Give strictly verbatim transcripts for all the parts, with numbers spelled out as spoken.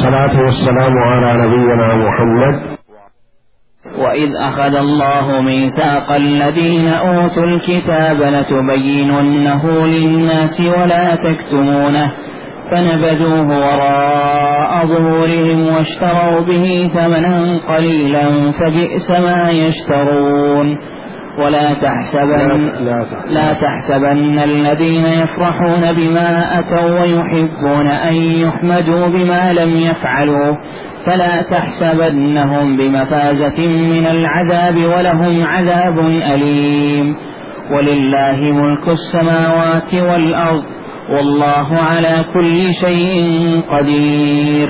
والصلاة والسلام على نبينا محمد. وإذ أخذ الله ميثاق الذين أوتوا الكتاب لتبيننه للناس ولا تكتمونه فنبذوه وراء ظهورهم واشتروا به ثمنا قليلا فبئس ما يشترون. ولا تحسبن, لا تحسبن الذين يفرحون بما أتوا ويحبون أن يحمدوا بما لم يفعلوا فلا تحسبنهم بمفازة من العذاب ولهم عذاب أليم. ولله ملك السماوات والأرض والله على كل شيء قدير.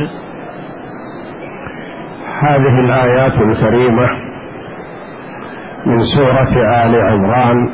هذه الآيات الكريمة من سورة آل عمران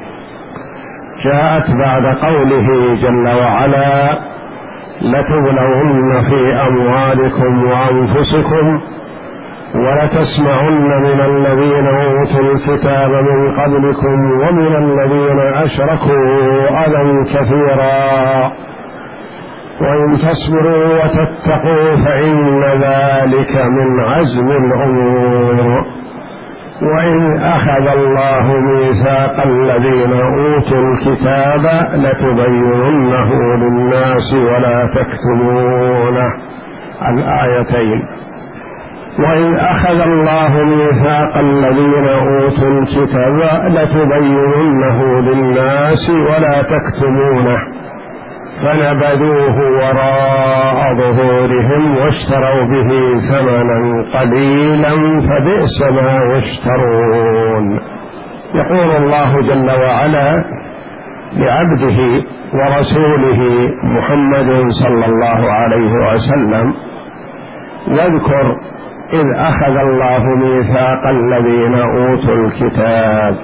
جاءت بعد قوله جل وعلا: لتبلون في أموالكم وأنفسكم ولتسمعن من الذين أوتوا الكتاب من قبلكم ومن الذين أشركوا أذى كثيرا وإن تصبروا وتتقوا فإن ذلك من عزم الأمور. وإن أخذ الله ميثاق الذين أوتوا الكتاب لتبيننه للناس ولا تكتمونه، الآيتين. وإن أخذ الله ميثاق الذين أوتوا الكتاب لتبيننه للناس ولا تكتمونه فنبذوه وراء ظهورهم واشتروا به ثمنا قليلا فبئس ما يشترون. يقول الله جل وعلا لعبده ورسوله محمد صلى الله عليه وسلم: واذكر إذ أخذ الله ميثاق الذين أوتوا الكتاب.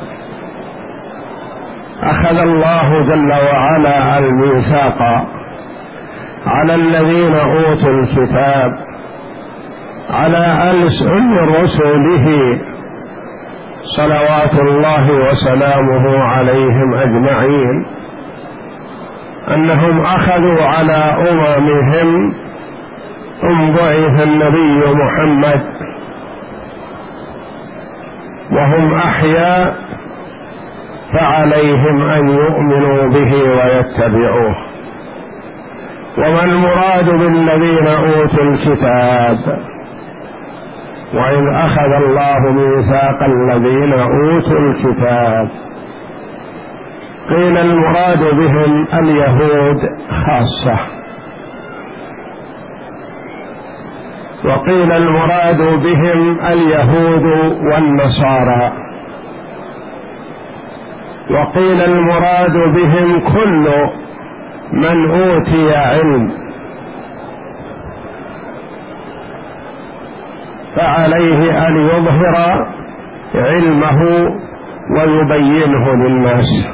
أخذ الله جل وعلا الميثاق على الذين أوتوا الكتاب على ألسن رسله صلوات الله وسلامه عليهم أجمعين، أنهم أخذوا على أممهم أن بعث النبي محمد وهم أحياء فعليهم أن يؤمنوا به ويتبعوه. وما المراد بالذين أوتوا الكتاب؟ وإذ أخذ الله ميثاق الذين أوتوا الكتاب، قيل المراد بهم اليهود خاصة، وقيل المراد بهم اليهود والنصارى، وقيل المراد بهم كل من أوتي علم فعليه أن يظهر علمه ويبينه للناس.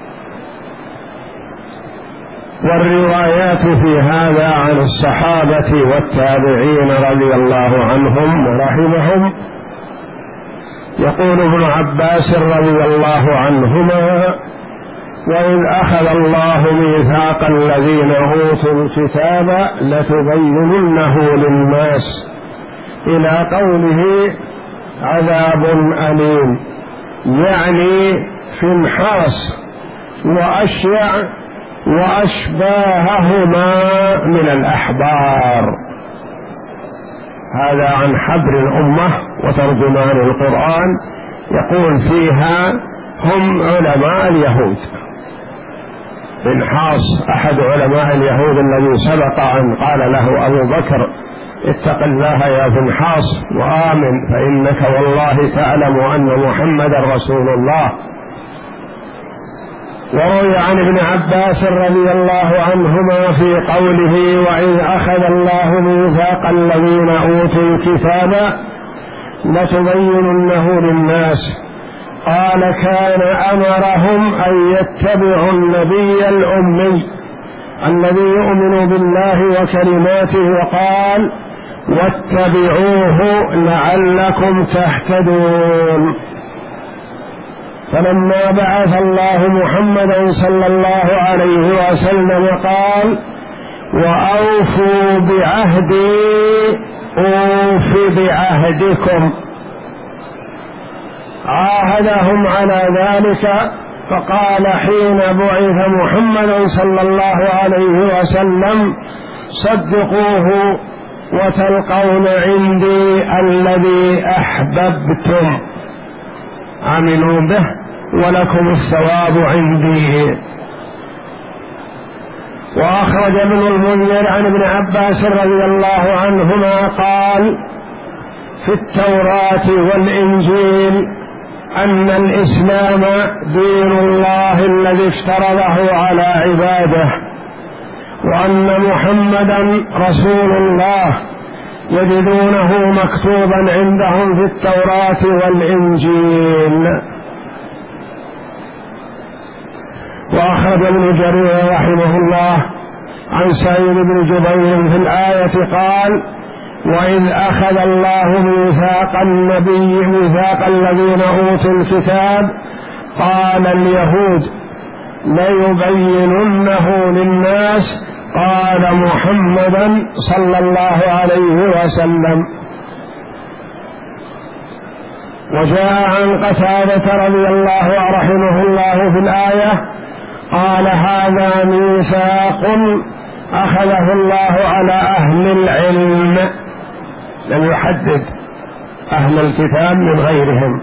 والروايات في هذا عن الصحابة والتابعين رضي الله عنهم ورحمهم. يقول ابن عباس رضي الله عنهما: وإذ أخذ الله ميثاق الذين أوتوا الكتاب لتبيننه للناس إلى قوله عذاب أليم، يعني فنحاس وأشيع وأشباههما من الأحبار. هذا عن حبر الأمة وترجمان القرآن، يقول فيها هم علماء اليهود. فنحاس أحد علماء اليهود الذي سبق أن قال له أبو بكر: اتق الله يا فنحاس وآمن فإنك والله تعلم أن محمدا رسول الله. وروي عن ابن عباس رضي الله عنهما في قوله: وإذ أخذ الله ميثاق الذين أوتوا الكتاب لتبيننه للناس، قال: كان أمرهم أن يتبعوا النبي الأمي الذي يؤمن بالله وكلماته، وقال: واتبعوه لعلكم تهتدون. فلما بعث الله محمدا صلى الله عليه وسلم قال: وأوفوا بعهدي أوف بعهدكم. عاهدهم على ذلك، فقال حين بعث محمد صلى الله عليه وسلم: صدقوه وتلقون عندي الذي أحببتم، عملوا به ولكم الثواب عندي. وأخرج ابن المنذر عن ابن عباس رضي الله عنهما قال: في التوراة والإنجيل أن الإسلام دين الله الذي افترضه على عباده، وأن محمدا رسول الله يجدونه مكتوبا عندهم في التوراة والإنجيل. وأخرج ابن جرير رحمه الله عن سعيد بن جبير في الآية قال: وإذ أخذ الله ميثاق النبي ميثاق الذين أوتوا الكتاب قال اليهود ليبيننه للناس قال محمدا صلى الله عليه وسلم. وجاء عن قتادة رضي الله رحمه الله في الآية قال: هذا ميثاق أخذه الله على أهل العلم، لم يحدد أهل الكتاب من غيرهم.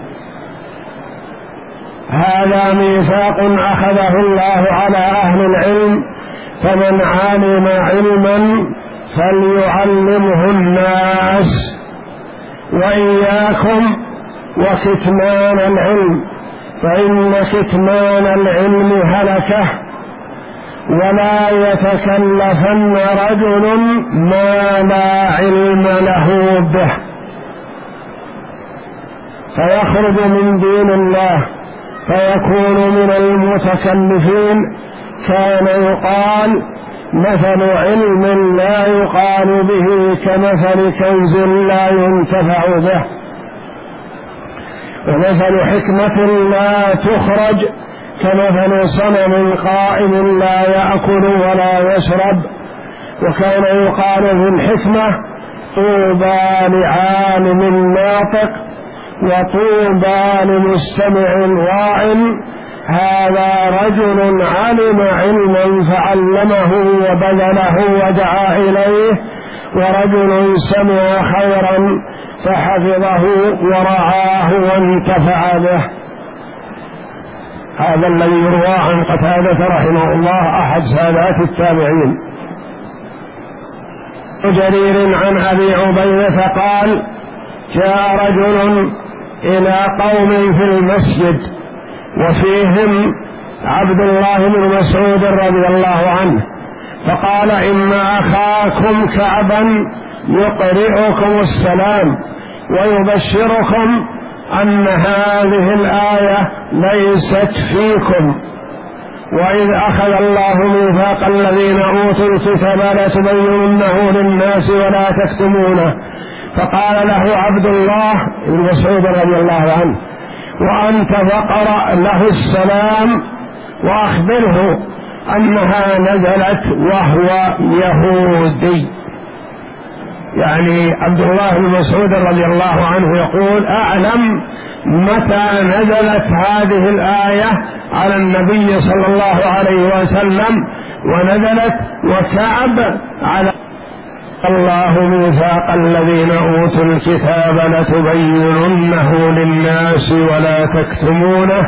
هذا ميثاق أخذه الله على أهل العلم، فمن علم علما فليعلمه الناس، وإياكم وكتمان العلم، فإن كتمان العلم هلكة، ولا يتكلفن رجل ما لا علم له به فيخرج من دين الله فيكون من المتكلفين. كان يقال: مثل علم لا يقال به كمثل كنز لا ينتفع به، ومثل حكمة لا تخرج كمثل صنم قائم لا يأكل ولا يشرب. وكان يقال في الحكمة: طوبى لعالم ناطق وطوبى لمستمع واع. هذا رجل علم علما فعلمه وبذله ودعا إليه، ورجل سمع خيرا فحفظه ورعاه وانتفع به. هذا الذي يروى عن قتادة رحمه الله أحد سادات التابعين. جرير عن أبي عبيدة قال: جاء رجل إلى قوم في المسجد وفيهم عبد الله بن مسعود رضي الله عنه، فقال: إن أخاكم كعبا يقرئكم السلام ويبشركم أن هذه الآية ليست فيكم، وإذ أخذ الله ميثاق الذين أوتوا الكتاب لتبيننه للناس ولا تكتمونه. فقال له عبد الله بن مسعود رضي الله عنه: وأنت فقرأ له السلام وأخبره أنها نزلت وهو يهودي. يعني عبد الله بن مسعود رضي الله عنه يقول: أعلم متى نزلت هذه الآية على النبي صلى الله عليه وسلم، ونزلت وكعب على الله ميثاق الذين أوتوا الكتاب لتبيننه للناس ولا تكتمونه،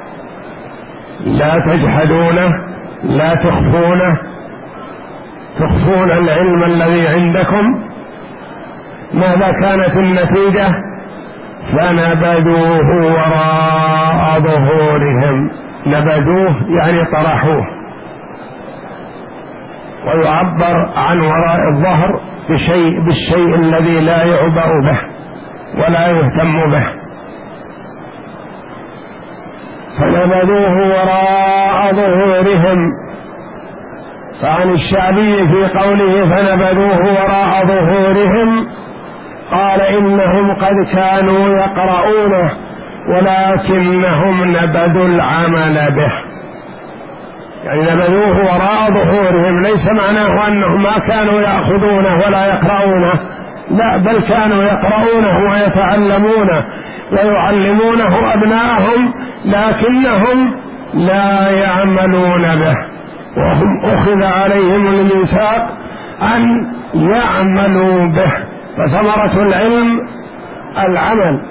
لا تجحدونه، لا تخفونه، تخفون العلم الذي عندكم. ماذا كانت النتيجة؟ فنبذوه وراء ظهورهم. نبذوه يعني طرحوه، ويعبر عن وراء الظهر بشيء بالشيء الذي لا يعبأ به ولا يهتم به. فنبذوه وراء ظهورهم. فعن الشعبي في قوله فنبذوه وراء ظهورهم قال: إنهم قد كانوا يقرؤونه ولكنهم نبذوا العمل به. يعني نبذوه وراء ظهورهم، ليس معناه أنهم ما كانوا يأخذونه ولا يقرؤونه، لا، بل كانوا يقرؤونه ويتعلمونه ويعلمونه أبناءهم، لكنهم لا يعملون به، وهم أخذ عليهم الميثاق أن يعملوا به. فثمرة العلم العمل.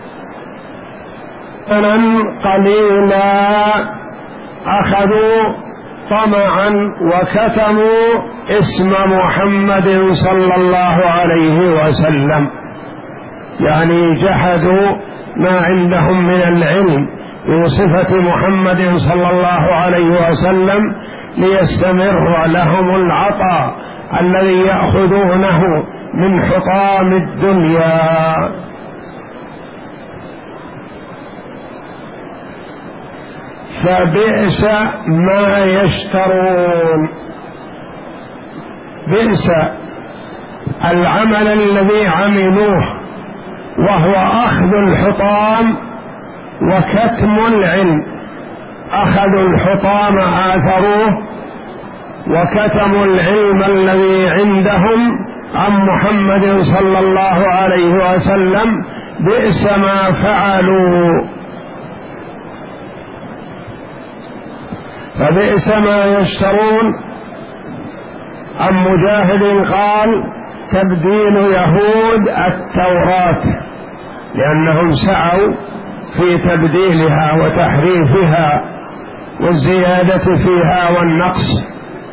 ثمنا قليلا أخذوا طمعا وكتموا اسم محمد صلى الله عليه وسلم، يعني جحدوا ما عندهم من العلم بصفة محمد صلى الله عليه وسلم ليستمر لهم العطاء الذي يأخذونه من حطام الدنيا. فبئس ما يشترون، بئس العمل الذي عملوه وهو أخذ الحطام وكتم العلم. أخذوا الحطام آثروه وكتموا العلم الذي عندهم عن محمد صلى الله عليه وسلم، بئس ما فعلوا. فبئس ما يشترون. عن مجاهد قال: تبديل يهود التوراة، لأنهم سعوا في تبديلها وتحريفها والزيادة فيها والنقص.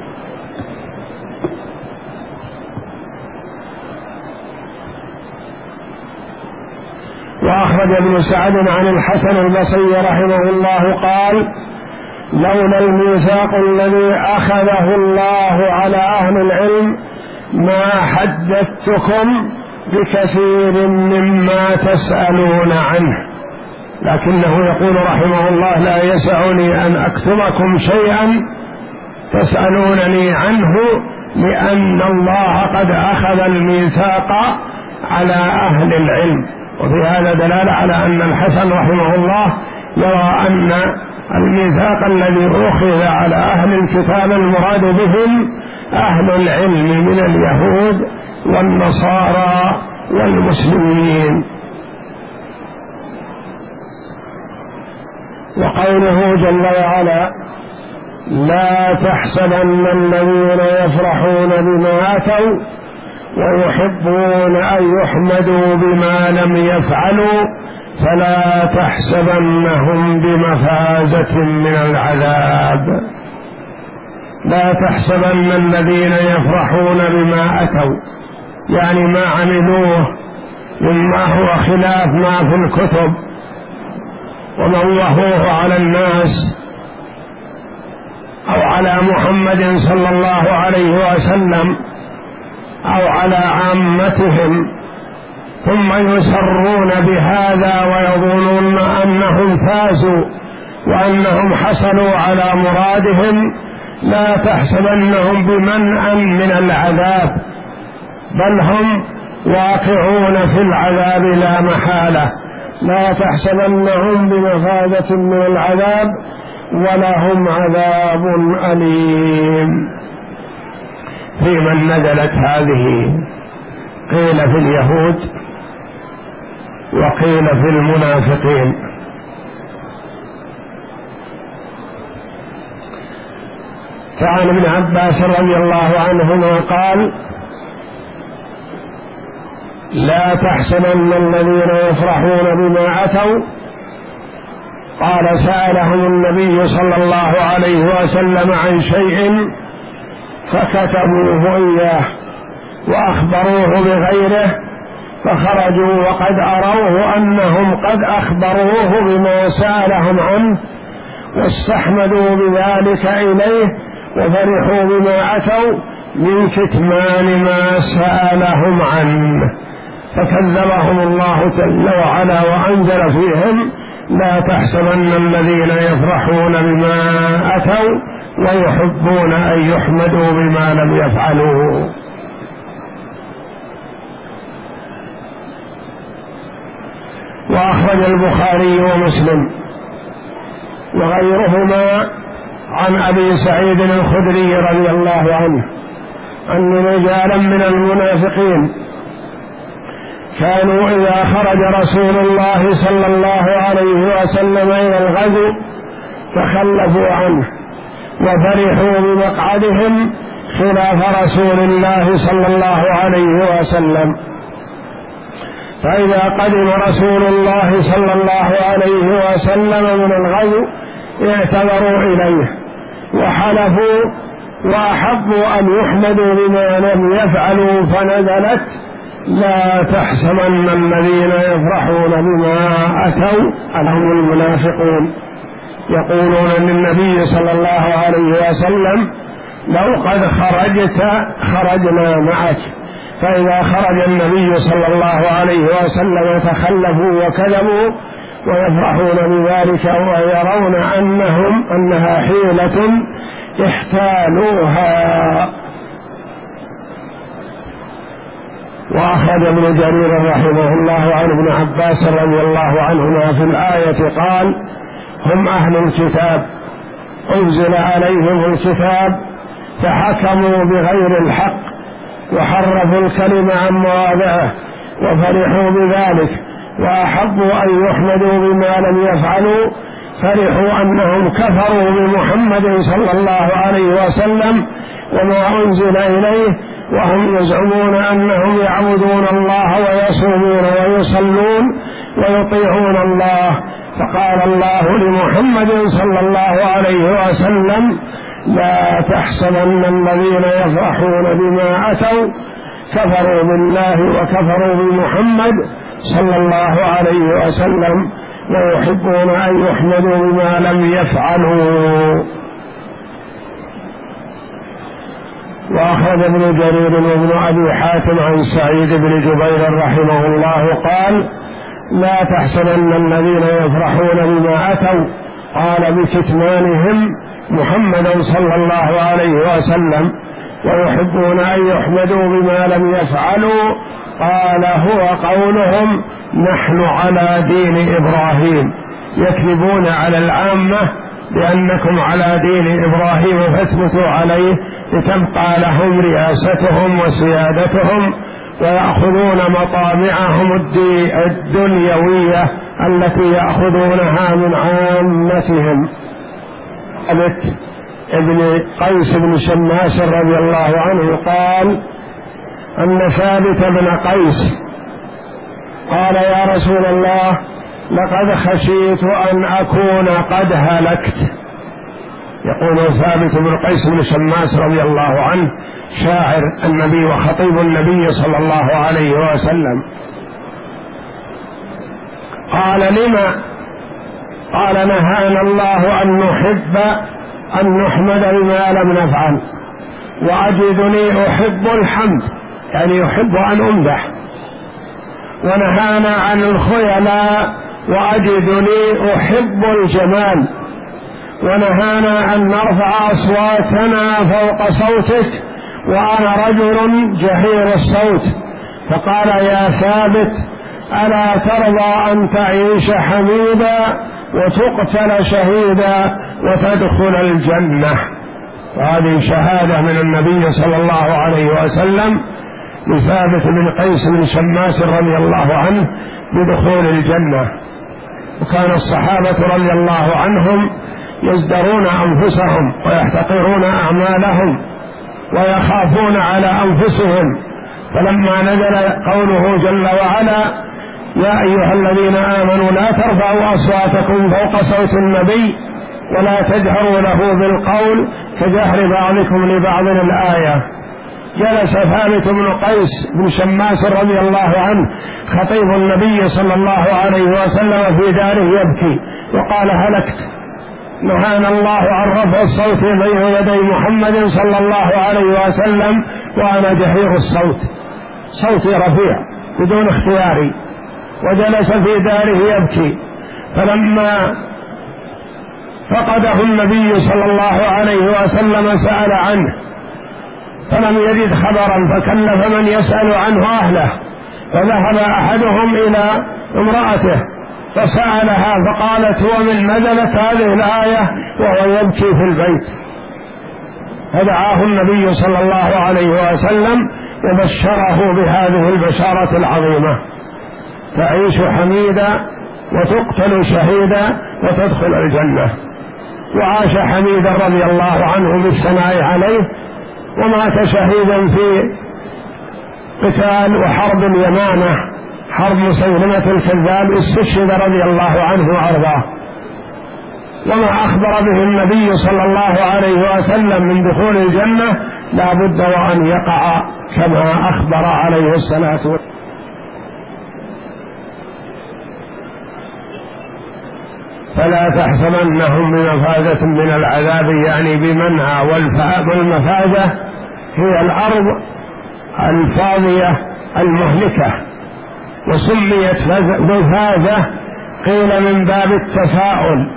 وأخرج ابن سعد عن الحسن البصري رحمه الله قال: لولا الميثاق الذي أخذه الله على أهل العلم ما حدثتكم بكثير مما تسألون عنه. لكنه يقول رحمه الله: لا يسعني أن أكتبكم شيئا تسألونني عنه، لأن الله قد أخذ الميثاق على أهل العلم. وفي هذا دلالة على أن الحسن رحمه الله يرى أن الميثاق الذي أخذ على أهل الكتاب المراد بهم أهل العلم من اليهود والنصارى والمسلمين. وقوله جل وعلا: لا تحسبن الذين يفرحون بما أتوا ويحبون أن يحمدوا بما لم يفعلوا فلا تحسبنهم بمفازة من العذاب. لا تحسبن الذين يفرحون بما أتوا، يعني ما عملوه مما هو خلاف ما في الكتب وموهوه على الناس أو على محمد صلى الله عليه وسلم أو على عامتهم، ثم يسرون بهذا ويظنون أنهم فازوا وأنهم حصلوا على مرادهم. لا تحسبنهم بمنع من العذاب، بل هم واقعون في العذاب لا محالة. لا تحسبنهم بمفازة من العذاب ولهم عذاب أليم. في من نزلت هذه قيل في اليهود وقيل في المنافقين. فعن ابن عباس رضي الله عنهما قال: لا تحسبن الذين يفرحون بما أتوا. قال: سألهم النبي صلى الله عليه وسلم عن شيء فكتبوه إياه وأخبروه بغيره، فخرجوا وقد أروه أنهم قد أخبروه بما سألهم عنه واستحمدوا بذلك إليه وفرحوا بما أتوا من كتمان ما سألهم عنه، فكذبهم الله جل وعلا وأنزل فيهم: لا تحسبن الذين يفرحون بما أتوا ويحبون أن يحمدوا بما لم يفعلوا. وأخرج البخاري ومسلم وغيرهما عن أبي سعيد الخدري رضي الله عنه أن رجالا من المنافقين كانوا إذا خرج رسول الله صلى الله عليه وسلم إلى الغزو تخلفوا عنه وفرحوا بمقعدهم خلاف رسول الله صلى الله عليه وسلم، فإذا قدم رسول الله صلى الله عليه وسلم من الغزو اعتذروا إليه وحلفوا وأحبوا أن يحمدوا بما لم يفعلوا، فنزلت: لا تحسبن الذين يفرحون بما أتوا هم المنافقون، يقولون للنبي صلى الله عليه وسلم: لو قد خرجت خرجنا معك، فإذا خرج النبي صلى الله عليه وسلم تخلفوا وكذبوا ويفرحون بذلك ويرون أنهم أنها حيلة احتالوها. وأخرج ابن جرير رحمه الله عن ابن عباس رضي الله عنهما في الآية قال: هم أهل الكتاب أنزل عليهم الكتاب فحكموا بغير الحق وحرفوا الكلم عن مواضعه وفرحوا بذلك وأحبوا أن يحمدوا بما لم يفعلوا، فرحوا أنهم كفروا بمحمد صلى الله عليه وسلم وما أنزل إليه، وهم يزعمون أنهم يعبدون الله ويصومون ويصلون ويطيعون الله. فقال الله لمحمد صلى الله عليه وسلم: لا تحسبن الذين يفرحون بما أتوا كفروا بالله وكفروا بمحمد صلى الله عليه وسلم ويحبون أن يحمدوا بما لم يفعلوا. وأخرج ابن جرير وابن أبي حاتم عن سعيد بن جبير رحمه الله قال: لا تحسبن الذين يفرحون بما أتوا، قال: بكتمانهم محمدا صلى الله عليه وسلم ويحبون أن يحمدوا بما لم يفعلوا، قال: هو قولهم نحن على دين إبراهيم، يكذبون على العامة بأنكم على دين إبراهيم فاثبتوا عليه لتبقى لهم رئاستهم وسيادتهم ويأخذون مطامعهم الدنيوية التي يأخذونها من عامتهم. ابن قيس بن شماس رضي الله عنه قال أن ثابت بن قيس قال: يا رسول الله، لقد خشيت أن أكون قد هلكت. يقول ثابت بن قيس بن شماس رضي الله عنه شاعر النبي وخطيب النبي صلى الله عليه وسلم. قال: لما؟ قال: نهانا الله أن نحب أن نحمد بما لم نفعل، وأجدني أحب الحمد، يعني يحب أن أمدح، ونهانا عن الخيلاء وأجدني أحب الجمال، ونهانا أن نرفع أصواتنا فوق صوتك وأنا رجل جهير الصوت. فقال: يا ثابت، ألا ترضى أن تعيش حميدا وتقتل شهيدا وتدخل الجنة؟ وهذه شهادة من النبي صلى الله عليه وسلم لثابت بن قيس بن شماس رضي الله عنه بدخول الجنة. وكان الصحابة رضي الله عنهم يزدرون أنفسهم ويحتقرون أعمالهم ويخافون على أنفسهم، فلما نزل قوله جل وعلا: يا أيها الذين آمنوا لا ترفعوا أصواتكم فوق صوت النبي ولا تجهروا له بالقول كجهر بعضكم لبعض الآية، جلس ثابت بن قيس بن شماس رضي الله عنه خطيب النبي صلى الله عليه وسلم في داره يبكي وقال: هلكت، نهانا الله عن رفع الصوت بين يدي محمد صلى الله عليه وسلم وأنا جهير الصوت، صوتي رفيع بدون اختياري، وجلس في داره يبكي. فلما فقده النبي صلى الله عليه وسلم سأل عنه فلم يجد خبرا، فكلف من يسأل عنه أهله، فذهب أحدهم إلى امرأته فسألها فقالت ومن نزلت هذه الآية وهو يبكي في البيت، فدعاه النبي صلى الله عليه وسلم وبشره بهذه البشارة العظيمة: تعيش حميدا وتقتل شهيدا وتدخل الجنة. وعاش حميدا رضي الله عنه بالثناء عليه، ومات شهيدا في قتال وحرب اليمامة، حرب مسيلمة الكذاب، استشهد رضي الله عنه وأرضاه. وما أخبر به النبي صلى الله عليه وسلم من دخول الجنة لا بد وأن يقع كما أخبر عليه الصلاة والسلام. فلا تحسبنهم بمفازة من العذاب، يعني بمنعى، والمفازة هي الأرض الفاضية المهلكة، وسميت مفازة قيل من باب التفاؤل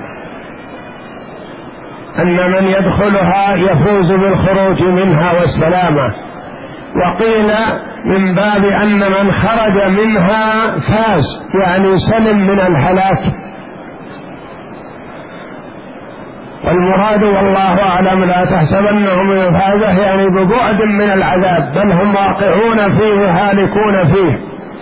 أن من يدخلها يفوز بالخروج منها والسلامة، وقيل من باب أن من خرج منها فاز، يعني سلم من الهلاك. والمراد والله أعلم لا تحسبنهم بمفازة يعني ببعد من العذاب، بل هم واقعون فيه هالكون فيه.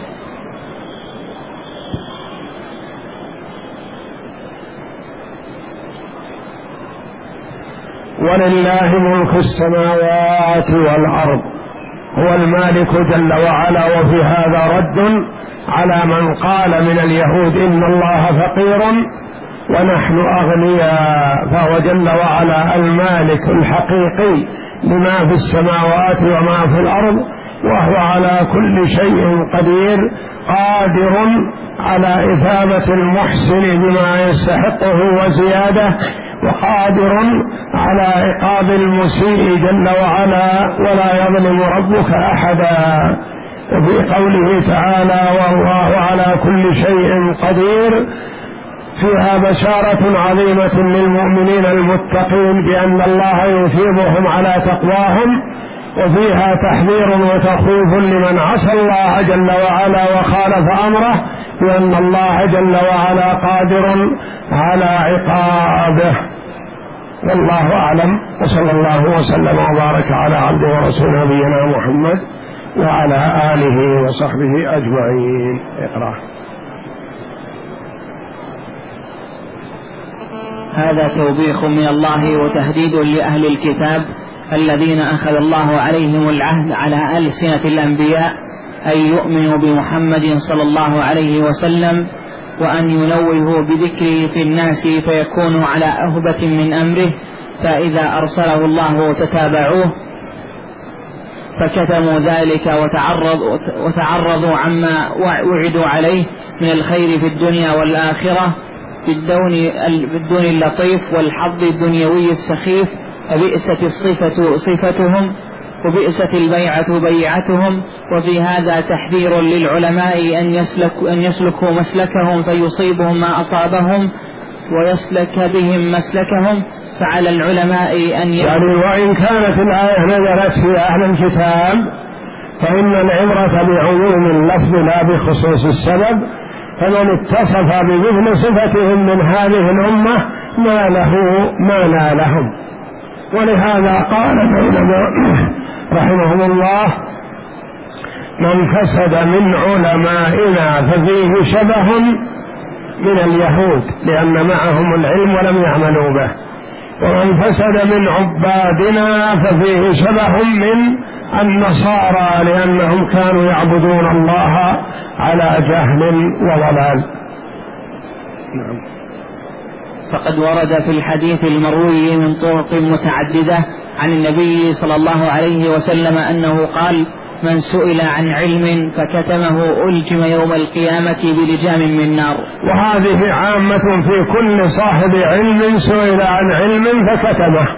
ولله ملك السماوات والأرض، هو المالك جل وعلا. وفي هذا رد على من قال من اليهود إن الله فقير ونحن أغنياء، فهو جل وعلا المالك الحقيقي لما في السماوات وما في الأرض، وهو على كل شيء قدير، قادر على إثابة المحسن بما يستحقه وزيادة، وقادر على عقاب المسيء جل وعلا، ولا يظلم ربك أحدا. وفي قوله تعالى والله على كل شيء قدير فيها بشارة عظيمة للمؤمنين المتقين بأن الله يثيبهم على تقواهم، وفيها تحذير وتخويف لمن عصى الله جل وعلا وخالف أمره بأن الله جل وعلا قادر على عقابه. والله أعلم، وصلى الله وسلم وبارك على عبده ورسوله نبينا محمد وعلى آله وصحبه أجمعين. اقرأ. هذا توبيخ من الله وتهديد لأهل الكتاب الذين أخذ الله عليهم العهد على ألسنة الأنبياء أن يؤمنوا بمحمد صلى الله عليه وسلم، وأن ينوهوا بذكره في الناس فيكونوا على أهبة من أمره، فإذا أرسله الله تتابعوه، فكتموا ذلك وتعرض وتعرضوا عما وعدوا عليه من الخير في الدنيا والآخرة بالدون اللطيف والحظ الدنيوي السخيف، فبئست الصفة صفتهم وبئست البيعة بيعتهم. وفي هذا تحذير للعلماء أن يسلكوا, أن يسلكوا مسلكهم فيصيبهم ما أصابهم ويسلك بهم مسلكهم، فعلى العلماء أن يعني وإن كانت الآية نزلت في أهل الكتاب فإن العبرة بعموم اللفظ لا بخصوص السبب، فمن اتصف بمثل صفتهم من هذه الأمة ما له ما نالهم. ولهذا قال العلماء رحمهم الله من فسد من علمائنا ففيه شبه من اليهود لأن معهم العلم ولم يعملوا به، ومن فسد من عبادنا ففيه شبه من النصارى لأنهم كانوا يعبدون الله على جهل وضلال. نعم. فقد ورد في الحديث المروي من طرق متعددة عن النبي صلى الله عليه وسلم أنه قال من سئل عن علم فكتمه ألجم يوم القيامة بلجام من نار. وهذه عامة في كل صاحب علم سئل عن علم فكتمه،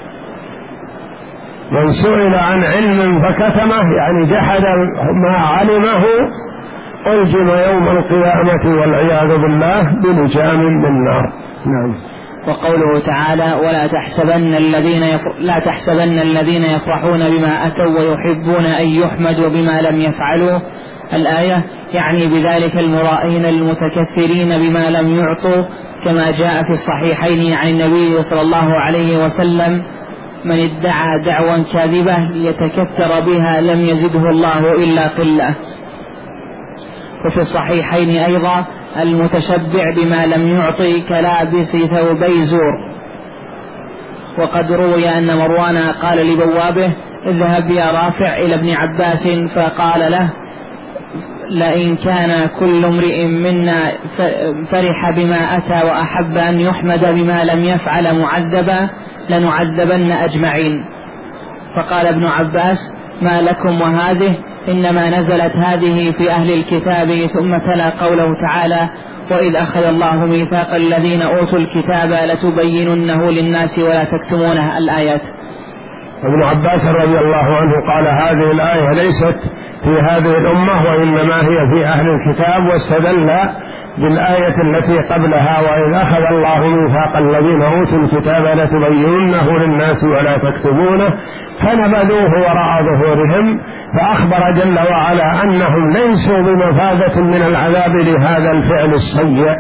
من سئل عن علم فكتمه يعني جحد ما علمه ألجم يوم القيامة والعياذ بالله بلجام من نار. نعم. وقوله تعالى ولا تحسبن الذين يفر... لا تحسبن الذين يفرحون بما أتوا ويحبون أن يحمدوا بما لم يفعلوا الآية يعني بذلك المرائين المتكثرين بما لم يعطوا، كما جاء في الصحيحين عن النبي صلى الله عليه وسلم: من ادعى دعوى كاذبة ليتكثر بها لم يزده الله إلا قلة. وفي الصحيحين أيضا: المتشبع بما لم يعطي كلابس ثوبي زور. وقد روي أن مروان قال لبوابه: اذهب يا رافع إلى ابن عباس فقال له: لئن كان كل امرئ منا فرح بما أتى وأحب أن يحمد بما لم يفعل معذبا لنعذبن أجمعين. فقال ابن عباس: ما لكم وهذه؟ إنما نزلت هذه في أهل الكتاب. ثم تلا قوله تعالى: وإذ أخذ الله ميثاق الذين أوتوا الكتاب لتبيننه للناس ولا تكتمونه. الآيات. ابن عباس رضي الله عنه قال: هذه الآية ليست في هذه الأمة وإنما هي في أهل الكتاب، واستدل بالآية التي قبلها: وإذ أخذ الله ميثاق الذين أوتوا الكتاب لتبيننه للناس ولا تكتمونه فنبذوه وراء ظهورهم، فأخبر جل وعلا أنهم ليسوا بمفازة من العذاب لهذا الفعل السيء.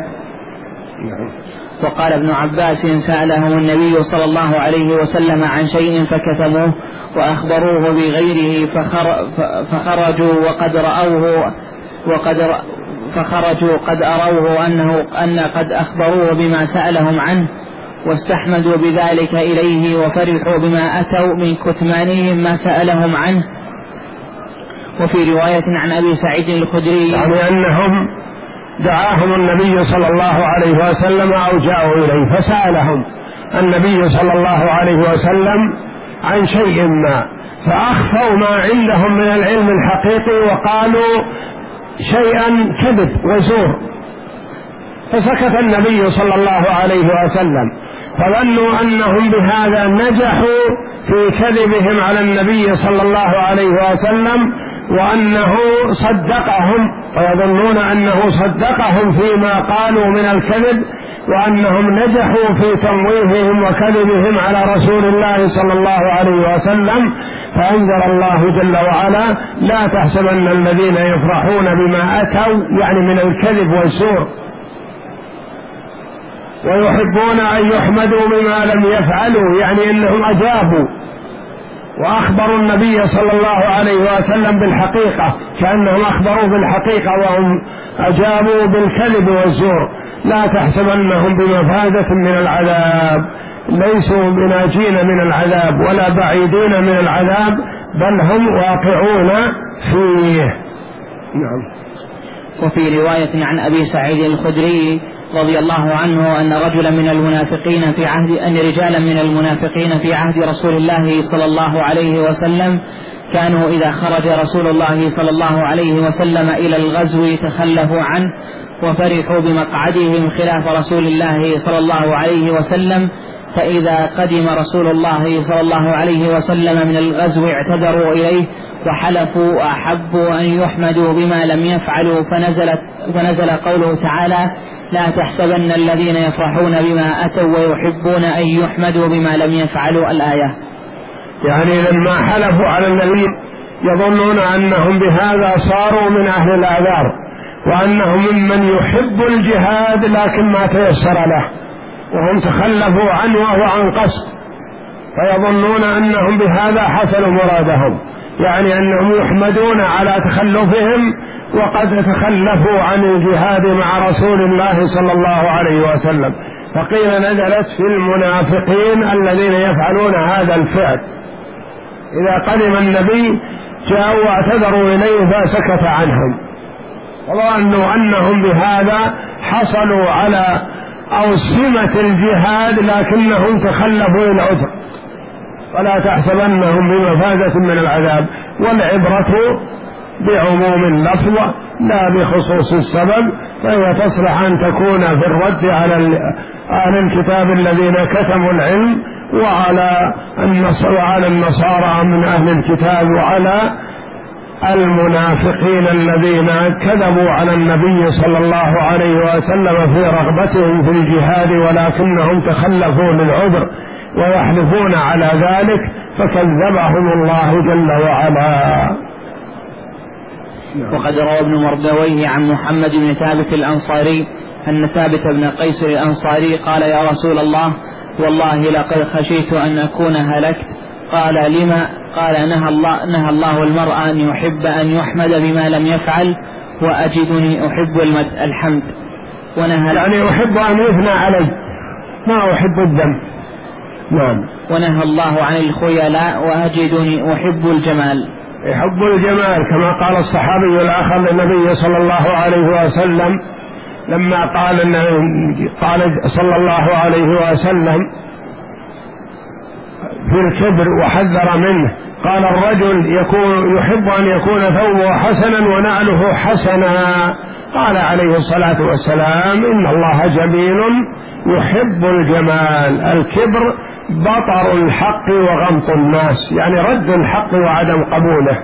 وقال ابن عباس: سألهم النبي صلى الله عليه وسلم عن شيء فكتموه وأخبروه بغيره فخرجوا وقد رأوه وقد رأ فخرجوا قد أروه أنه أن قد أخبروه بما سألهم عنه واستحمدوا بذلك إليه وفرحوا بما أتوا من كتمانهم ما سألهم عنه. وفي رواية عن أبي سعيد الخدري يعني أنهم دعاهم النبي صلى الله عليه وسلم أو جاءوا إليه فسألهم النبي صلى الله عليه وسلم عن شيء ما، فأخفوا ما عندهم من العلم الحقيقي وقالوا شيئا كذب وزور، فسكت النبي صلى الله عليه وسلم، فظنوا أنهم بهذا نجحوا في كذبهم على النبي صلى الله عليه وسلم وأنه صدقهم، ويظنون أنه صدقهم فيما قالوا من الكذب، وأنهم نجحوا في تمويههم وكذبهم على رسول الله صلى الله عليه وسلم. فأنزل الله جل وعلا: لا تحسبن الذين يفرحون بما أتوا، يعني من الكذب والزور، ويحبون أن يحمدوا بما لم يفعلوا، يعني أنهم أجابوا وأخبروا النبي صلى الله عليه وسلم بالحقيقة، كأنهم أخبروا بالحقيقة وهم أجابوا بالكذب والزور. لا تحسبنهم بمفازة من العذاب، ليسوا بناجين من العذاب ولا بعيدين من العذاب، بل هم واقعون فيه. نعم. وفي رواية عن أبي سعيد الخدري رضي الله عنه أن رجلا من المنافقين في عهد أن رجالا من المنافقين في عهد رسول الله صلى الله عليه وسلم كانوا إذا خرج رسول الله صلى الله عليه وسلم إلى الغزو تخلفوا عنه وفرحوا بمقعدهم خلاف رسول الله صلى الله عليه وسلم، فإذا قدم رسول الله صلى الله عليه وسلم من الغزو اعتذروا إليه وحلفوا وأحبوا أن يحمدوا بما لم يفعلوا، فنزلت فنزل قوله تعالى: لا تحسبن الذين يفرحون بما أتوا ويحبون أن يحمدوا بما لم يفعلوا. الآية. يعني لما حلفوا على النبي يظنون أنهم بهذا صاروا من أهل الأعذار، وأنهم ممن يحب الجهاد لكن ما تيسر له، وهم تخلفوا عنه وهو عن قصد، فيظنون أنهم بهذا حصلوا مرادهم، يعني أنهم يحمدون على تخلفهم وقد تخلفوا عن الجهاد مع رسول الله صلى الله عليه وسلم. فقيل نزلت في المنافقين الذين يفعلون هذا الفعل، إذا قدم النبي جاءوا واعتذروا إليه فسكت عنهم، وظنوا أنهم بهذا حصلوا على أوسمة الجهاد لكنهم تخلفوا العذر. ولا تحسبنهم بمفازة من العذاب، والعبرة بعموم اللفظ لا بخصوص السبب، فهي تصلح أن تكون في الرد على أهل الكتاب الذين كتموا العلم وعلى وعلى النصارى من أهل الكتاب وعلى المنافقين الذين كذبوا على النبي صلى الله عليه وسلم في رغبتهم في الجهاد ولكنهم تخلفوا للعذر ويحلفون على ذلك فكذبهم الله جل وعلا. وقد روى ابن مردويه عن محمد بن ثابت الأنصاري أن ثابت بن قيس الأنصاري قال يا رسول الله والله لقد خشيت أن أكون هلكت. قال لما؟ قال نهى الله, نهى الله المرء أن يحب أن يحمد بما لم يفعل وأجدني أحب الحمد. ونهى يعني أحب أن يثنى علي ما أحب الذم. نعم. ونهى الله عن الخيلاء وأجدني أحب الجمال. يحب الجمال كما قال الصحابي الآخر للنبي صلى الله عليه وسلم لما قال قال صلى الله عليه وسلم في الكبر وحذر منه قال الرجل يكون يحب أن يكون ثوبه حسنا ونعله حسنا. قال عليه الصلاة والسلام إن الله جميل يحب الجمال. الكبر بطر الحق وغمط الناس يعني رد الحق وعدم قبوله.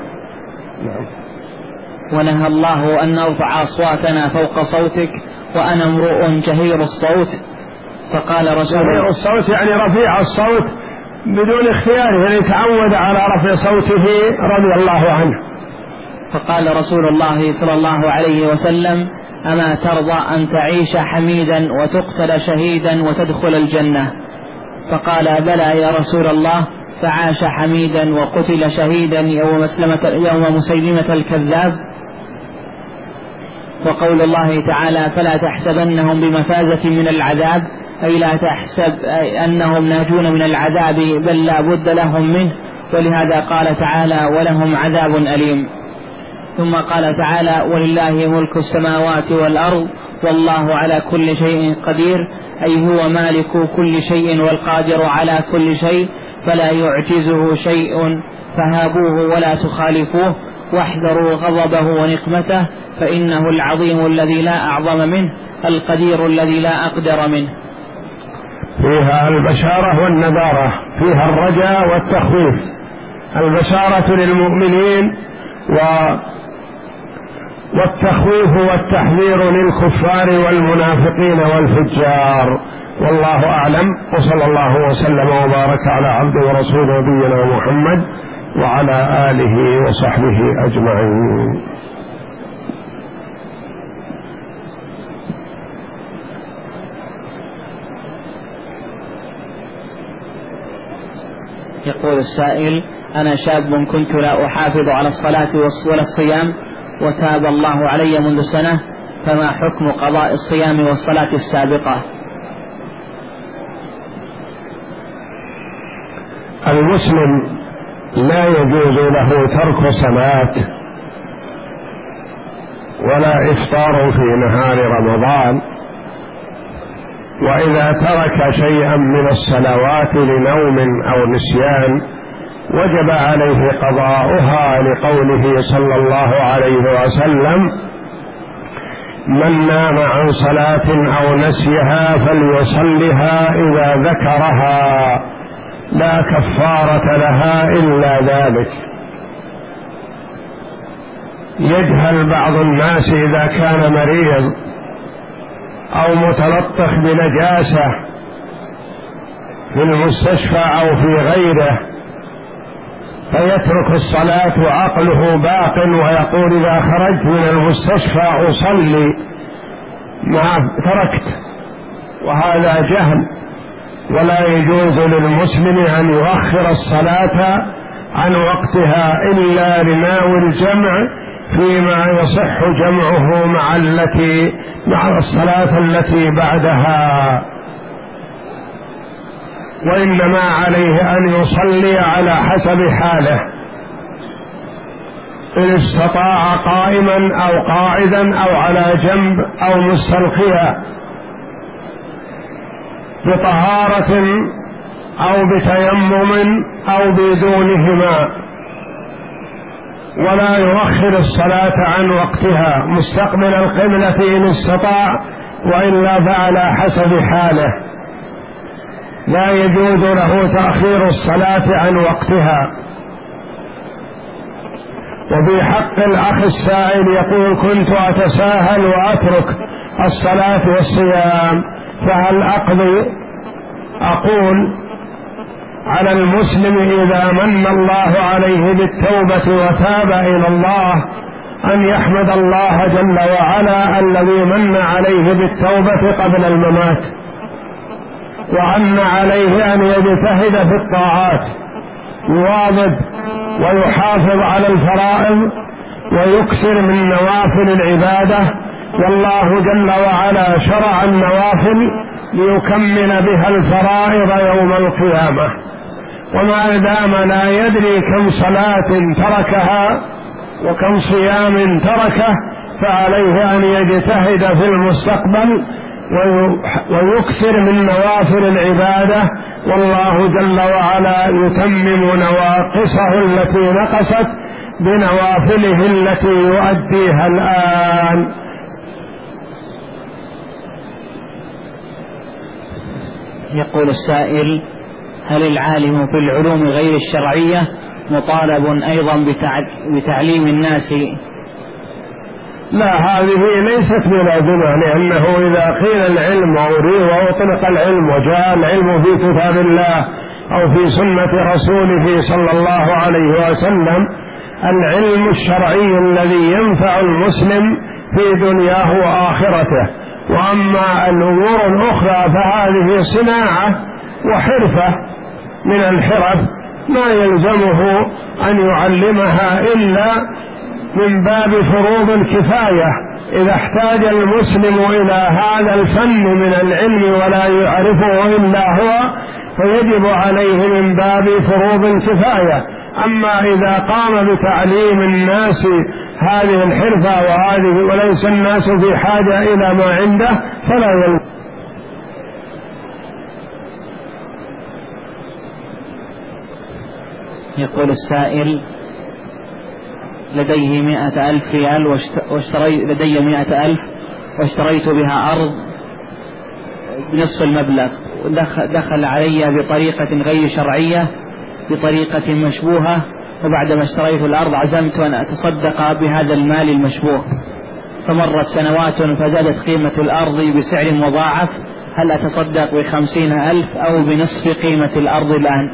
ونهى الله أن نرفع أصواتنا فوق صوتك وأنا امرؤ جهير الصوت. فقال رسول جهير الصوت يعني رفيع الصوت بدون اختياره يعني تعود على رفع صوته رضي الله عنه. فقال رسول الله صلى الله عليه وسلم أما ترضى أن تعيش حميدا وتقتل شهيدا وتدخل الجنة؟ فقال بلى يا رسول الله. فعاش حميدا وقتل شهيدا يوم, يوم مسيلمة الكذاب. وقول الله تعالى فلا تحسبنهم بمفازة من العذاب أي لا تحسب أنهم ناجون من العذاب بل لا بد لهم منه. ولهذا قال تعالى ولهم عذاب أليم. ثم قال تعالى ولله ملك السماوات والأرض والله على كل شيء قدير أي هو مالك كل شيء والقادر على كل شيء فلا يعجزه شيء فهابوه ولا تخالفوه واحذروا غضبه ونقمته فإنه العظيم الذي لا أعظم منه القدير الذي لا أقدر منه. فيها البشارة والنذارة فيها الرجاء والتخويف. البشارة للمؤمنين و والتخويف والتحذير للكفار والمنافقين والفجار. والله أعلم وصلى الله وسلم وبارك على عبد ورسول نبينا محمد وعلى آله وصحبه أجمعين. يقول السائل أنا شاب كنت لا أحافظ على الصلاة ولا الصيام وتاب الله علي منذ سنة فما حكم قضاء الصيام والصلاة السابقة؟ المسلم لا يجوز له ترك صلاة ولا إفطار في نهار رمضان. وإذا ترك شيئا من الصلوات لنوم أو نسيان وجب عليه قضاؤها لقوله صلى الله عليه وسلم من نام عن صلاة أو نسيها فليصلها إذا ذكرها لا كفارة لها إلا ذلك. يجهل بعض الناس إذا كان مريض أو متلطخ بنجاسة في المستشفى أو في غيره فيترك الصلاة وعقله باق ويقول إذا خرجت من المستشفى أصلي ما تركت. وهذا جهل. ولا يجوز للمسلم أن يؤخر الصلاة عن وقتها إلا لناوي الجمع فيما يصح جمعه مع التي مع الصلاة التي بعدها. وإنما عليه أن يصلي على حسب حاله إن استطاع قائما أو قاعدا أو على جنب أو مستلقيا بطهارة أو بتيمم أو بدونهما. ولا يؤخر الصلاة عن وقتها مستقبل القبلة إن استطاع وإلا فعلى حسب حاله. لا يجوز له تأخير الصلاة عن وقتها. وفي حق الأخ السائل يقول كنت أتساهل وأترك الصلاة والصيام فهل أقضي؟ أقول على المسلم إذا من الله عليه بالتوبة وتاب إلى الله أن يحمد الله جل وعلا الذي من عليه بالتوبة قبل الممات، وأن عليه أن يجتهد في الطاعات، يواظب ويحافظ على الفرائض ويكثر من نوافل العبادة، والله جل وعلا شرع النوافل ليكمل بها الفرائض يوم القيامة. وما دام لا يدري كم صلاة تركها وكم صيام تركه فعليه أن يجتهد في المستقبل ويكثر من نوافل العبادة، والله جل وعلا يتمم نواقصه التي نقصت بنوافله التي يؤديها الآن. يقول السائل: هل العالم في العلوم غير الشرعية مطالب أيضا بتعليم الناس؟ لا، هذه ليست بلازمة، لأنه إذا قيل العلم وأطلق العلم وجاء العلم في كتاب الله أو في سنة رسوله صلى الله عليه وسلم، العلم الشرعي الذي ينفع المسلم في دنياه وآخرته. وأما الأمور الأخرى فهذه صناعة وحرفة من الحرف ما يلزمه أن يعلمها إلا من باب فروض الكفاية. إذا احتاج المسلم إلى هذا الفن من العلم ولا يعرفه إلا هو فيجب عليه من باب فروض الكفاية. أما إذا قام بتعليم الناس هذه الحرفة وهذه وليس الناس في حاجة إلى ما عنده فلا يلزم. يقول السائل: لديه مئة ألف ريال واشتري لدي مئة ألف واشتريت بها أرض بنصف المبلغ، ودخل علي بطريقة غير شرعية بطريقة مشبوهة، وبعدما اشتريت الأرض عزمت أن أتصدق بهذا المال المشبوه، فمرت سنوات فزادت قيمة الأرض بسعر مضاعف، هل أتصدق بخمسين ألف أو بنصف قيمة الأرض الآن؟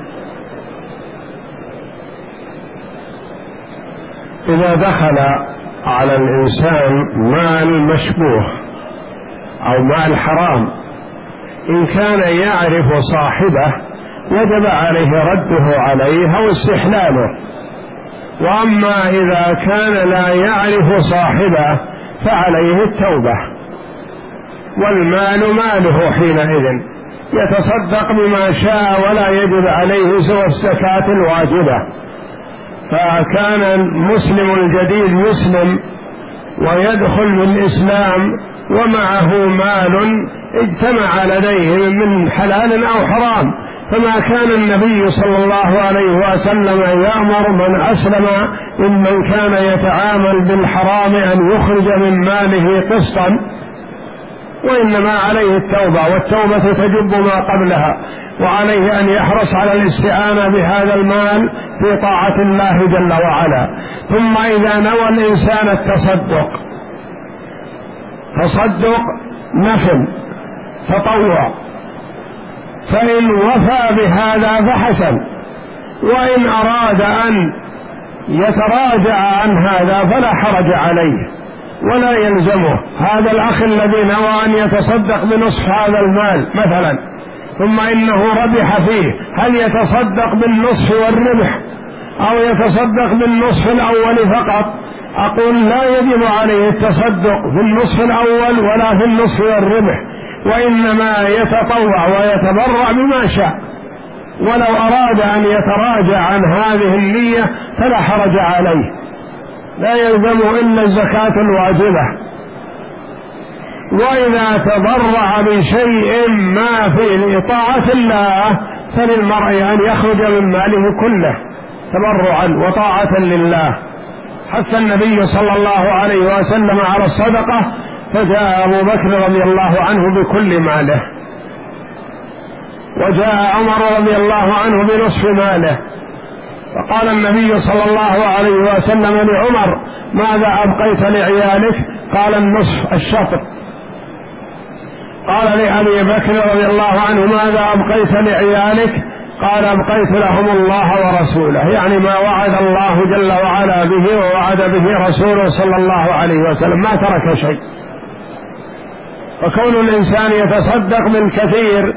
إذا دخل على الإنسان مال مشبوه أو مال حرام إن كان يعرف صاحبه وجب عليه رده عليه أو استحلاله، وأما إذا كان لا يعرف صاحبه فعليه التوبة، والمال ماله حينئذ يتصدق بما شاء ولا يجب عليه سوى الزكاة الواجبة. فكان المسلم الجديد يسلم ويدخل بالإسلام ومعه مال اجتمع لديه من حلال أو حرام، فما كان النبي صلى الله عليه وسلم يأمر من أسلم ممن كان يتعامل بالحرام أن يخرج من ماله قسطا، وإنما عليه التوبة، والتوبة تجب ما قبلها، وعليه أن يحرص على الاستعانة بهذا المال في طاعة الله جل وعلا. ثم إذا نوى الإنسان التصدق، تصدق نفل تطوع، فإن وفى بهذا فحسن، وإن أراد أن يتراجع عن هذا فلا حرج عليه ولا يلزمه. هذا الأخ الذي نوى أن يتصدق بنصف هذا المال مثلا ثم إنه ربح فيه، هل يتصدق بالنصف والربح أو يتصدق بالنصف الأول فقط؟ أقول لا يجب عليه التصدق في النصف الأول ولا في النصف والربح، وإنما يتطوع ويتبرع بما شاء، ولو أراد أن يتراجع عن هذه النية فلا حرج عليه، لا يلزم إلا الزكاة الواجبة. وإذا تضرع بشيء ما في طاعة الله فللمرء أن يخرج من ماله كله تبرعا وطاعة لله. حث النبي صلى الله عليه وسلم على الصدقة، فجاء أبو بكر رضي الله عنه بكل ماله، وجاء عمر رضي الله عنه بنصف ماله، فقال النبي صلى الله عليه وسلم لعمر: ماذا أبقيت لعيالك؟ قال: النصف، الشطر. قال لأبي بكر رضي الله عنه: ماذا أبقيت لعيالك؟ قال أبقيت لهم الله ورسوله، يعني ما وعد الله جل وعلا به ووعد به رسوله صلى الله عليه وسلم، ما ترك شيء. فكون الإنسان يتصدق بالكثير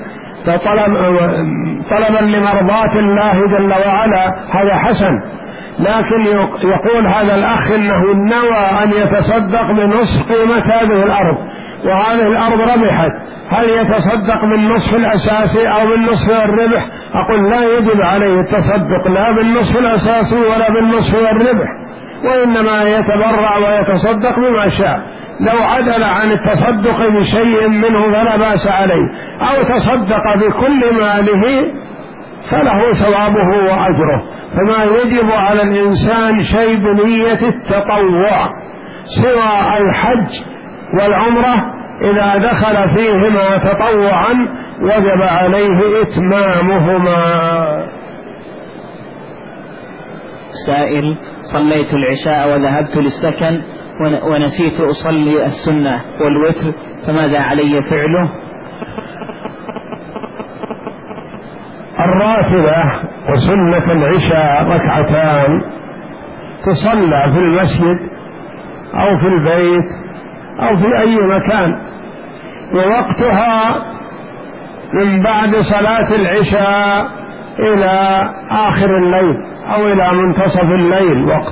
طلبا لمرضاة الله جل وعلا هذا حسن، لكن يقول هذا الأخ إنه نوى أن يتصدق بنصف قيمة هذه الأرض، وهذه الأرض ربحت، هل يتصدق بالنصف الأساسي أو بالنصف الربح؟ أقول لا يجب عليه التصدق لا بالنصف الأساسي ولا بالنصف الربح، وإنما يتبرع ويتصدق بما شاء. لو عدل عن التصدق بشيء منه فلا بأس عليه، أو تصدق بكل ماله فله ثوابه وأجره. فما يجب على الإنسان شيء بنية التطوع سوى الحج والعمرة، إذا دخل فيهما تطوعا وجب عليه إتمامهما. سائل: صليت العشاء وذهبت للسكن ونسيت أصلي السنة والوتر، فماذا علي فعله؟ الراتبة وسنة العشاء ركعتان تصلى في المسجد أو في البيت أو في أي مكان، ووقتها من بعد صلاة العشاء إلى آخر الليل أو إلى منتصف الليل وقت.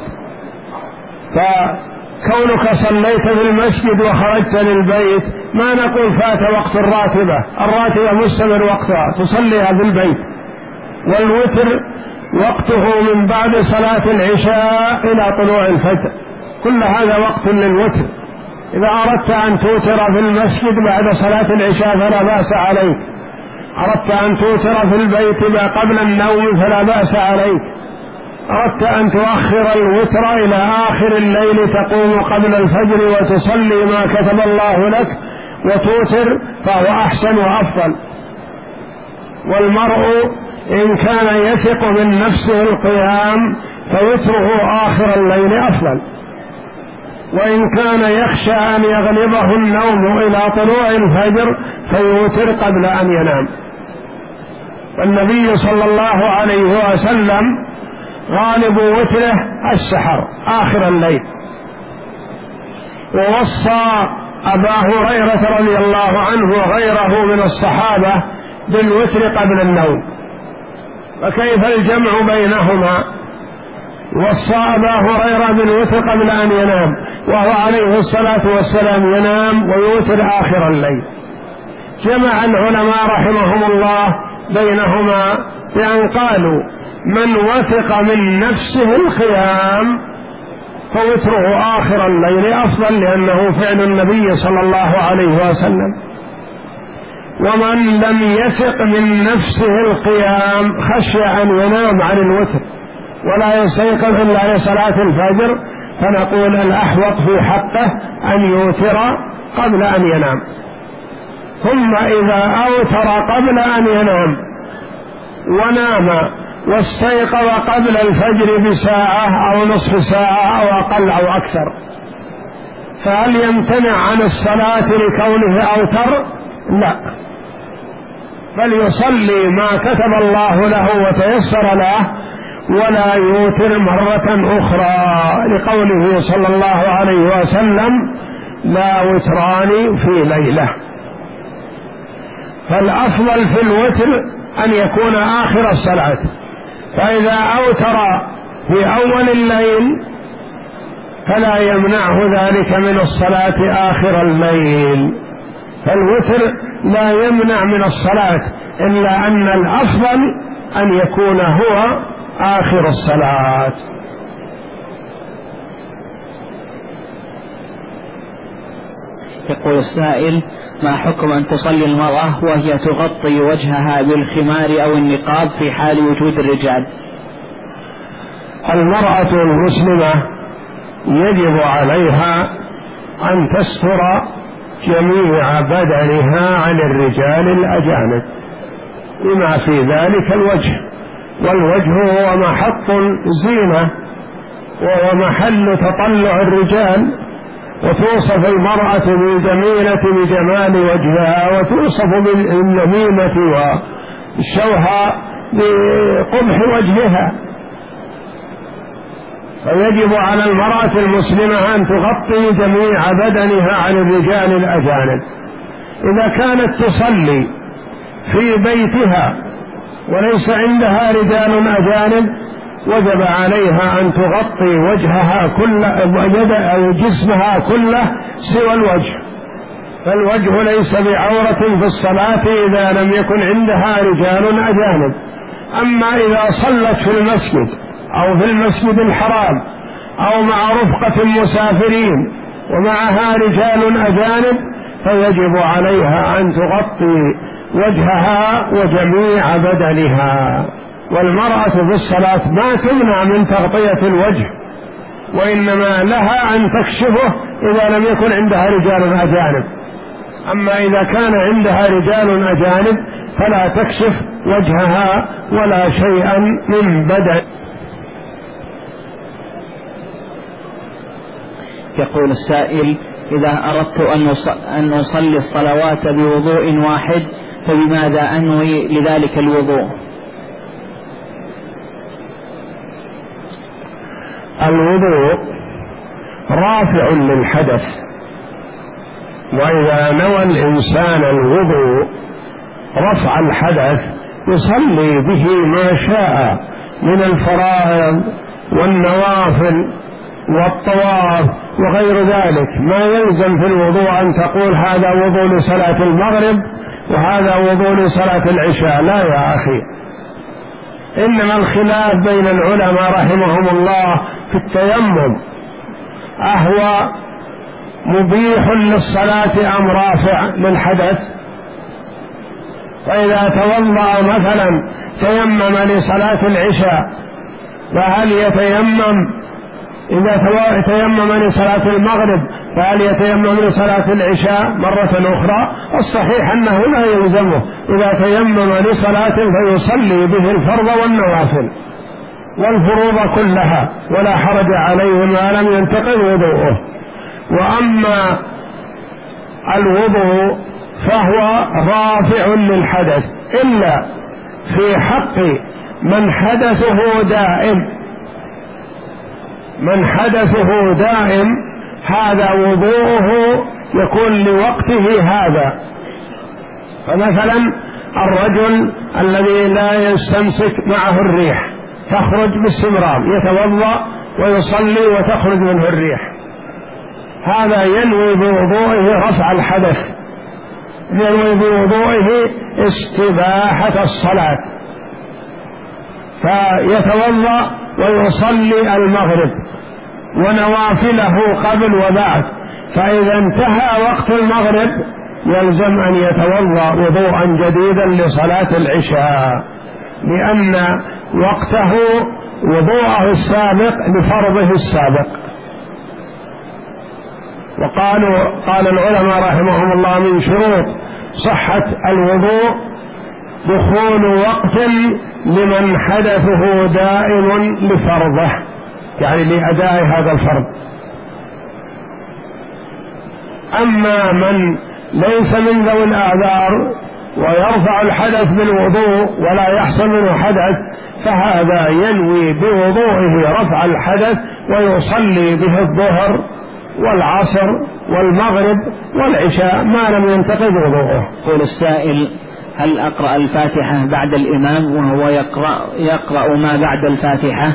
فكونك صليت في المسجد وخرجت للبيت ما نقول فات وقت الراتبة، الراتبة مستمر وقتها تصليها في البيت. والوتر وقته من بعد صلاة العشاء إلى طلوع الفجر، كل هذا وقت للوتر. إذا أردت أن توتر في المسجد بعد صلاة العشاء فلا بأس عليك، أردت أن توتر في البيت قبل النوم فلا بأس عليك، أردت أن تؤخر الوتر إلى آخر الليل تقوم قبل الفجر وتصلي ما كتب الله لك وتوتر فهو أحسن وأفضل. والمرء إن كان يثق من نفسه القيام فوتره آخر الليل أفضل، وإن كان يخشى أن يغلبه النوم إلى طلوع الفجر فيوتر قبل أن ينام. والنبي صلى الله عليه وسلم غالب وتره السحر آخر الليل، ووصى أبا هريرة رضي الله عنه وغيره من الصحابة بالوتر قبل النوم، فكيف الجمع بينهما؟ وصى أبا هريرة بالوتر قبل أن ينام، وهو عليه الصلاة والسلام ينام ويوتر آخر الليل. جمع العلماء رحمهم الله بينهما بأن قالوا من وثق من نفسه القيام فوتره آخر الليل أفضل، لأنه فعل النبي صلى الله عليه وسلم. ومن لم يثق من نفسه القيام خشي أن ينام عن الوتر ولا يستيقظ إلا لصلاة الفجر، فنقول الأحوط في حقه أن يوتر قبل أن ينام. ثم إذا أوتر قبل أن ينام ونام واستيقظ قبل الفجر بساعة أو نصف ساعة أو أقل أو أكثر، فهل يمتنع عن الصلاة لكونه أوتر؟ لا، بل يصلي ما كتب الله له وتيسر له ولا يوتر مرة أخرى، لقوله صلى الله عليه وسلم لا وتران في ليلة. فالأفضل في الوتر أن يكون آخر الصلاة، فإذا أوتر في أول الليل فلا يمنعه ذلك من الصلاة آخر الليل. فالوتر لا يمنع من الصلاة، إلا أن الأفضل أن يكون هو آخر الصلاة. يقول السائل: ما حكم أن تصلي المرأة وهي تغطي وجهها بالخمار أو النقاب في حال وجود الرجال؟ المرأة المسلمة يجب عليها أن تستر جميع بدنها عن الرجال الأجانب بما في ذلك الوجه، والوجه هو محط زينة وهو محل تطلع الرجال، وتوصف المرأة بالجميلة بجمال وجهها، وتوصف بالنميمة والشوهة بقبح وجهها. فيجب على المرأة المسلمة أن تغطي جميع بدنها عن الرجال الأجانب. إذا كانت تصلي في بيتها وليس عندها رجال أجانب وجب عليها أن تغطي وجهها كله أو جسمها كله سوى الوجه، فالوجه ليس بعورة في الصلاة إذا لم يكن عندها رجال أجانب. أما إذا صلت في المسجد أو في المسجد الحرام أو مع رفقة مسافرين ومعها رجال أجانب فيجب عليها أن تغطي وجهها وجميع بدنها. والمرأة في الصلاة ما تمنع من تغطية الوجه، وإنما لها أن تكشفه إذا لم يكن عندها رجال أجانب. أما إذا كان عندها رجال أجانب فلا تكشف وجهها ولا شيئا من بدن. يقول السائل: إذا أردت أن أصلي الصلوات بوضوء واحد فبماذا أنوي لذلك الوضوء؟ الوضوء رافع للحدث، وإذا نوى الإنسان الوضوء رفع الحدث يصلي به ما شاء من الفرائض والنوافل والطواف وغير ذلك. ما يلزم في الوضوء أن تقول هذا وضوء لصلاة المغرب وهذا وضوء لصلاة العشاء، لا يا أخي. إنما الخلاف بين العلماء رحمهم الله في التيمم، أهو مبيح للصلاة أم رافع للحدث؟ فإذا توضأ مثلا تيمم لصلاة العشاء فهل يتيمم؟ إذا تيمم لصلاة المغرب فهل يتيمم لصلاة العشاء مرة أخرى؟ الصحيح أنه لا يلزمه، إذا تيمم لصلاة فيصلي به الفرض والنوافل والفروض كلها ولا حرج عليه ما لم ينتقض وضوءه. وأما الوضوء فهو رافع للحدث إلا في حق من حدثه دائم. من حدثه دائم هذا وضوءه يكون لوقته هذا. فمثلا الرجل الذي لا يستمسك معه الريح تخرج باستمرار، يتوضأ ويصلي وتخرج منه الريح، هذا ينوي بوضوئه رفع الحدث، ينوي بوضوئه استباحة الصلاة، فيتوضأ ويصلي المغرب ونوافله قبل وبعد، فإذا انتهى وقت المغرب يلزم أن يتوضأ وضوءا جديدا لصلاة العشاء، لأن وقته وضوءه السابق لفرضه السابق. وقالوا قال العلماء رحمهم الله من شروط صحة الوضوء دخول وقت لمن حدثه دائم لفرضه، يعني لأداء هذا الفرض. أما من ليس من ذوي الأعذار ويرفع الحدث بالوضوء ولا يحصل منه حدث فهذا ينوي بوضوئه رفع الحدث ويصلي به الظهر والعصر والمغرب والعشاء ما لم ينتقض وضوءه. يقول السائل: هل أقرأ الفاتحة بعد الإمام وهو يقرأ, يقرأ ما بعد الفاتحة؟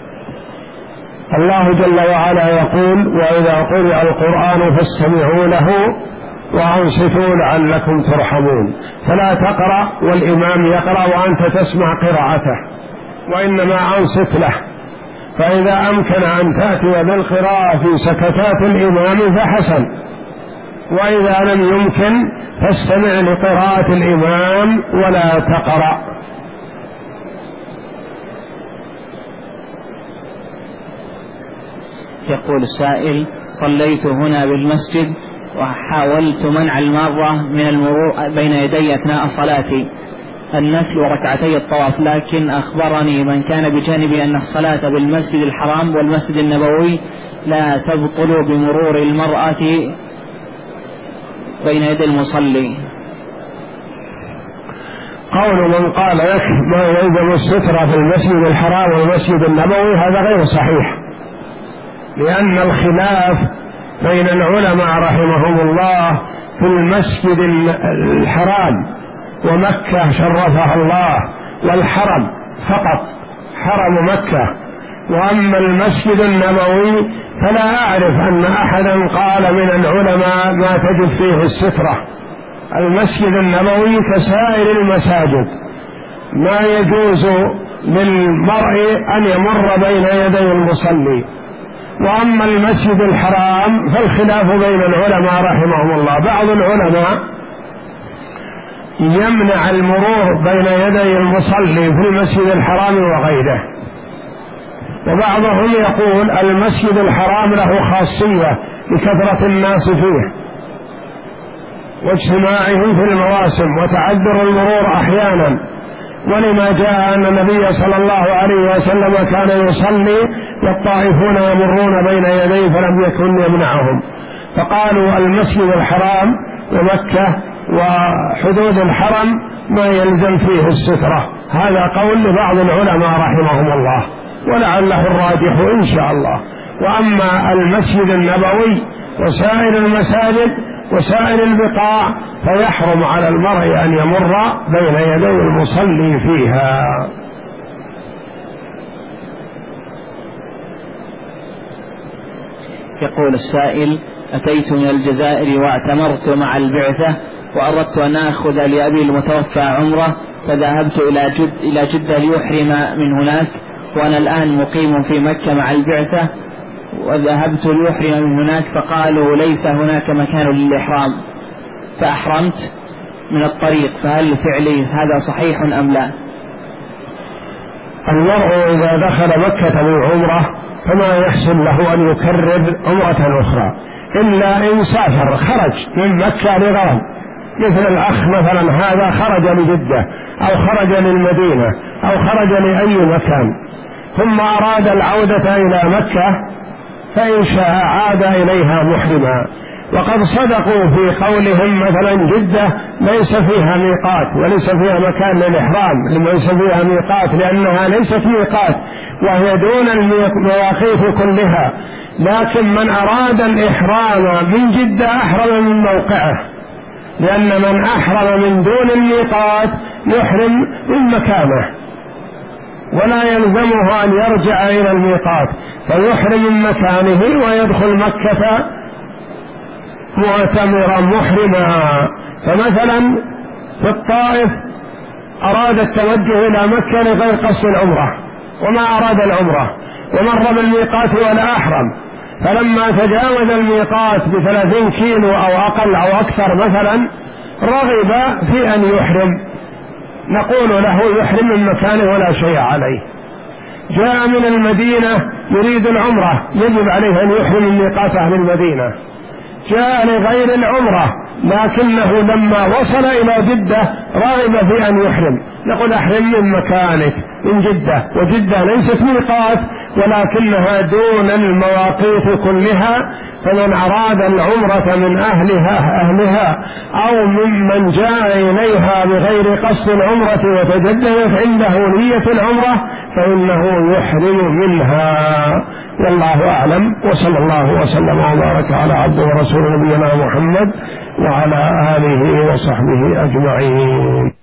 الله جل وعلا يقول: وإذا قرئ القرآن فاستمعوا له وأنصتوا لعلكم ترحمون. فلا تقرأ والإمام يقرأ وأنت تسمع قراءته، وإنما أنصت له. فإذا أمكن أن تأتي بالقراءة في سكتات الإمام فحسن، وإذا لم يمكن فاستمع لقراءة الإمام ولا تقرأ. يقول السائل: صليت هنا بالمسجد وحاولت منع المارة من المرور بين يدي أثناء صلاتي النفل وركعتي الطواف، لكن أخبرني من كان بجانبي أن الصلاة بالمسجد الحرام والمسجد النبوي لا تبطل بمرور المرأة بين يدي المصلي. قول من قال يكفي ما يلزم السترة في المسجد الحرام والمسجد النبوي هذا غير صحيح، لأن الخلاف بين العلماء رحمهم الله في المسجد الحرام ومكة شرفها الله والحرم فقط، حرم مكة. وأما المسجد النبوي فلا أعرف أن أحدا قال من العلماء ما تجب فيه السترة. المسجد النبوي كسائر المساجد ما يجوز للمرء أن يمر بين يدي المصلي. وأما المسجد الحرام فالخلاف بين العلماء رحمهم الله، بعض العلماء يمنع المرور بين يدي المصلي في المسجد الحرام وغيره، وبعضهم يقول المسجد الحرام له خاصية لكثرة الناس فيه واجتماعهم في المواسم وتعذر المرور أحيانا، ولما جاء أن النبي صلى الله عليه وسلم كان يصلي والطائفون يمرون بين يديه فلم يكن يمنعهم، فقالوا المسجد الحرام ومكة وحدود الحرم ما يلزم فيه السترة. هذا قول لبعض العلماء رحمهم الله ولعله الراجح إن شاء الله. وأما المسجد النبوي وسائر المساجد وسائر البقاع فيحرم على المرء أن يمر بين يدي المصلي فيها. يقول السائل: أتيت من الجزائر واعتمرت مع البعثة وأردت أن أخذ لأبي المتوفى عمرة، فذهبت إلى جد إلى جدة ليحرم من هناك، وأنا الآن مقيم في مكة مع البعثة، وذهبت ليحرم من هناك فقالوا ليس هناك مكان للإحرام، فأحرمت من الطريق، فهل فعلي هذا صحيح أم لا؟ المرء إذا دخل مكة بالعمرة فما يحسن له أن يكرر عمرة أخرى إلا إن سافر خرج من مكة لغرض، مثل الأخ مثلا هذا خرج لجدة أو خرج للمدينة أو خرج لأي مكان ثم أراد العودة إلى مكة فإن شاء عاد إليها محرما. وقد صدقوا في قولهم مثلا جدة ليس فيها ميقات وليس فيها مكان للإحرام، ليس فيها ميقات لأنها ليست ميقات وهي دون المواقيت كلها، لكن من أراد الإحرام من جدة أحرم من موقعه، لأن من أحرم من دون الميقات يحرم من مكانه ولا يلزمه أن يرجع إلى الميقات، فيحرم من مكانه ويدخل مكة معتمرا محرما. فمثلا في الطائف أراد التوجه إلى مكة لغير قصد العمرة وما أراد العمرة ومر بالميقات ولا أحرم، فلما تجاوز الميقات بثلاثين كيلو أو أقل أو أكثر مثلا رغب في أن يحرم، نقول له يحرم من مكانه ولا شيء عليه. جاء من المدينة يريد العمرة يجب عليه أن يحرم من ميقات أهل المدينة. جاء لغير العمرة لكنه لما وصل إلى جدة رغب في أن يحرم، نقول أحرم من مكانك من جدة، وجدة ليست ميقات ولكنها دون المواقيت كلها، فمن أراد العمرة من أهلها أهلها أو ممن جاء إليها بغير قصد العمرة وتجددت عنده نية العمرة فإنه يحرم منها. والله أعلم، وصلى الله وسلم وبارك على عبده ورسول نبينا محمد وعلى آله وصحبه أجمعين.